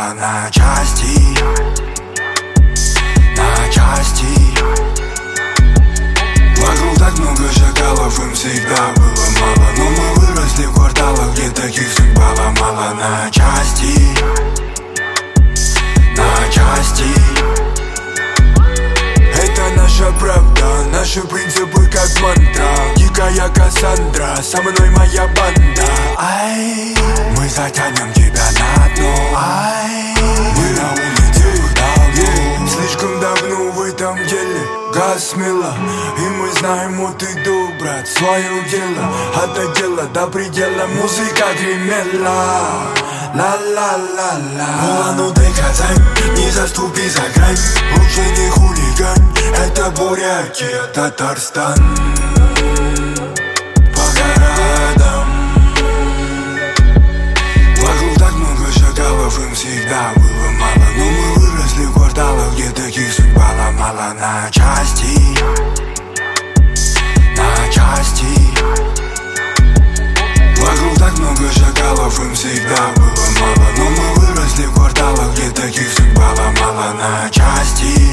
мало на части. На части. Вокруг так много шакалов, им всегда было мало. Но мы выросли в кварталах, где таких судьба ломала на части. На части. Это наша правда, наши принципы как мантра. Дикая Кассандра, со мной моя банда. Ай, мы затянем тебя на дно. Ай, мы на улице давно. Слишком давно в этом деле. Газ смело, и мы знаем от и до, брат, свое дело. Это дело до предела, музыка гремела. Ла-ла-ла-ла. Ну доказань, не заступи за грань. Лучше не хулигань, это Бурятия, Татарстан. По городам. Вокруг так много шакалов, им всегда было мало. Но мы выросли в кварталах, где таких судьба ломала на части. На части. Вокруг так много шакалов, им всегда было мало. Но мы выросли в кварталах, где таких судьба ломала на части.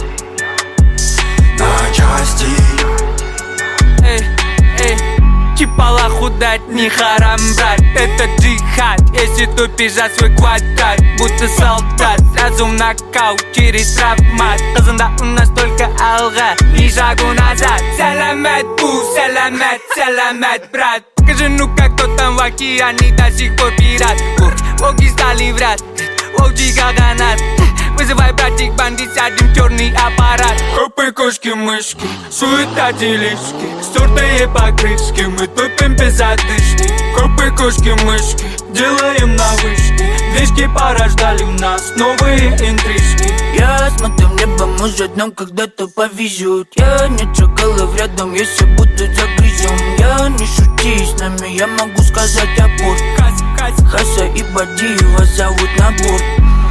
На части. Эй, эй, чипала худать не харам, брат. Это джихад, если тупишь за свой квадрат. Будто солдат, сразу в нокаут через травмат. Казанда у нас только алга и шагу назад. Саламат, бу, саламат, саламат, брат. Скажи, ну как кто там в океане до сих пор пират. Волки стали врат, волчий каганат. Вызывай, братик, бандит, сядем в черный аппарат. Копы, кошки, мышки, суета, делишки. Стертые покрышки, мы топим без одышки. Копы, кошки, мышки, делаем на вышке. Движки порождали в нас новые интрижки. Я смотрю в небо, может нам когда-то повезет. Я не шакалов рядом, если буду загрызем. Я не шути с нами, я могу сказать аборт. Хаса и Бадиева зовут на борт.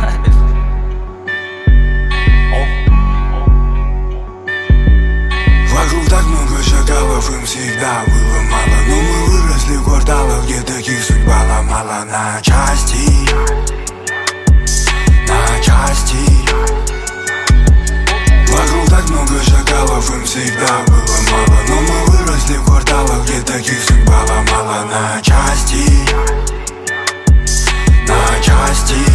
Вокруг так много шакалов, им всегда было мало. Но мы выросли в кварталах, где таких судьба ломала на части. На части. Вокруг так много шакалов, им всегда было мало. Но мы выросли в кварталах, где таких судьба ломала на части. На части.